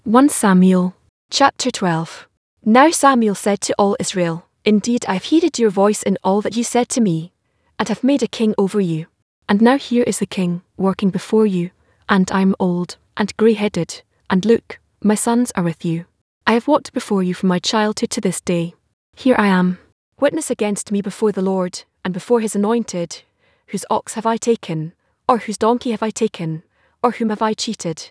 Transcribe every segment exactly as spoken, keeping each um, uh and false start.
First Samuel, chapter twelve. Now Samuel said to all Israel, Indeed I have heeded your voice in all that you said to me, and have made a king over you. And now here is the king, working before you, and I am old, and grey-headed, and look, my sons are with you. I have walked before you from my childhood to this day. Here I am. Witness against me before the Lord, and before his anointed. Whose ox have I taken, or whose donkey have I taken, or whom have I cheated?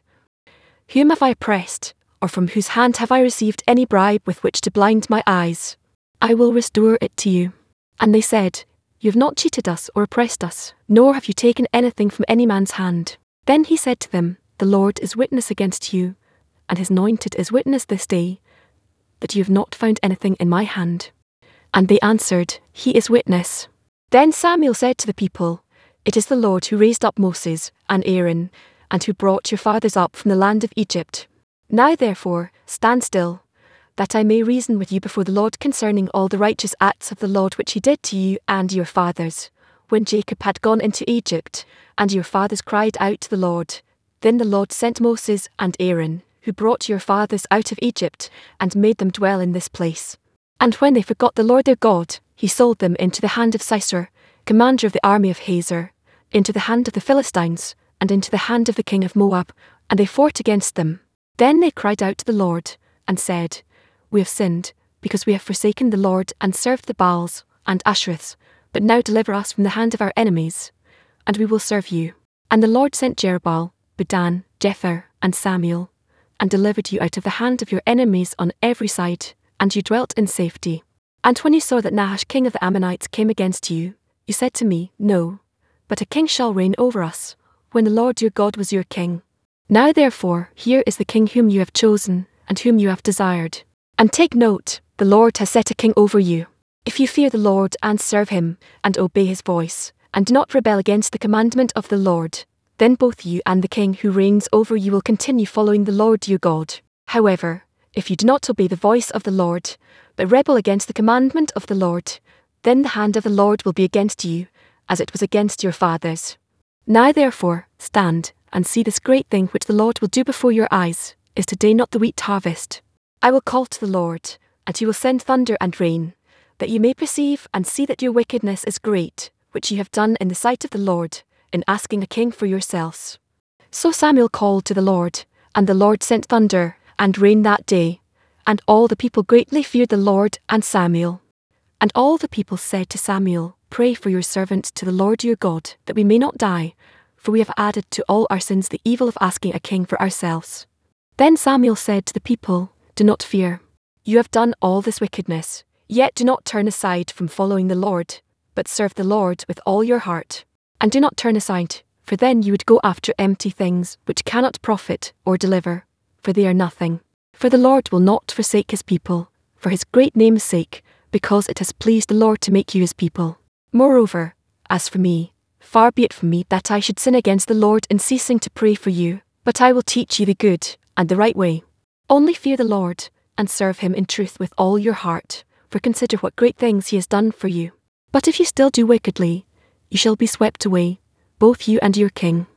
Whom have I oppressed, or from whose hand have I received any bribe with which to blind my eyes? I will restore it to you. And they said, You have not cheated us or oppressed us, nor have you taken anything from any man's hand. Then he said to them, The Lord is witness against you, and his anointed is witness this day, that you have not found anything in my hand. And they answered, He is witness. Then Samuel said to the people, It is the Lord who raised up Moses and Aaron, and who brought your fathers up from the land of Egypt. Now therefore, stand still, that I may reason with you before the Lord concerning all the righteous acts of the Lord which he did to you and your fathers, when Jacob had gone into Egypt, and your fathers cried out to the Lord. Then the Lord sent Moses and Aaron, who brought your fathers out of Egypt, and made them dwell in this place. And when they forgot the Lord their God, he sold them into the hand of Sisera, commander of the army of Hazor, into the hand of the Philistines, and into the hand of the king of Moab, and they fought against them. Then they cried out to the Lord, and said, We have sinned, because we have forsaken the Lord and served the Baals and Ashereths, but now deliver us from the hand of our enemies, and we will serve you. And the Lord sent Jerubbaal, Bedan, Jether, and Samuel, and delivered you out of the hand of your enemies on every side, and you dwelt in safety. And when you saw that Nahash king of the Ammonites came against you, you said to me, No, but a king shall reign over us, when the Lord your God was your king. Now therefore, here is the king whom you have chosen, and whom you have desired. And take note, the Lord has set a king over you. If you fear the Lord and serve him, and obey his voice, and do not rebel against the commandment of the Lord, then both you and the king who reigns over you will continue following the Lord your God. However, if you do not obey the voice of the Lord, but rebel against the commandment of the Lord, then the hand of the Lord will be against you, as it was against your fathers. Now therefore, stand, and see this great thing which the Lord will do before your eyes. Is today not the wheat harvest? I will call to the Lord, and he will send thunder and rain, that you may perceive and see that your wickedness is great, which you have done in the sight of the Lord, in asking a king for yourselves. So Samuel called to the Lord, and the Lord sent thunder and rain that day, and all the people greatly feared the Lord and Samuel. And all the people said to Samuel, Pray for your servant to the Lord your God, that we may not die, for we have added to all our sins the evil of asking a king for ourselves. Then Samuel said to the people, Do not fear. You have done all this wickedness, yet do not turn aside from following the Lord, but serve the Lord with all your heart. And do not turn aside, for then you would go after empty things which cannot profit or deliver, for they are nothing. For the Lord will not forsake his people, for his great name's sake, because it has pleased the Lord to make you his people. Moreover, as for me, far be it from me that I should sin against the Lord in ceasing to pray for you, but I will teach you the good and the right way. Only fear the Lord, and serve him in truth with all your heart, for consider what great things he has done for you. But if you still do wickedly, you shall be swept away, both you and your king.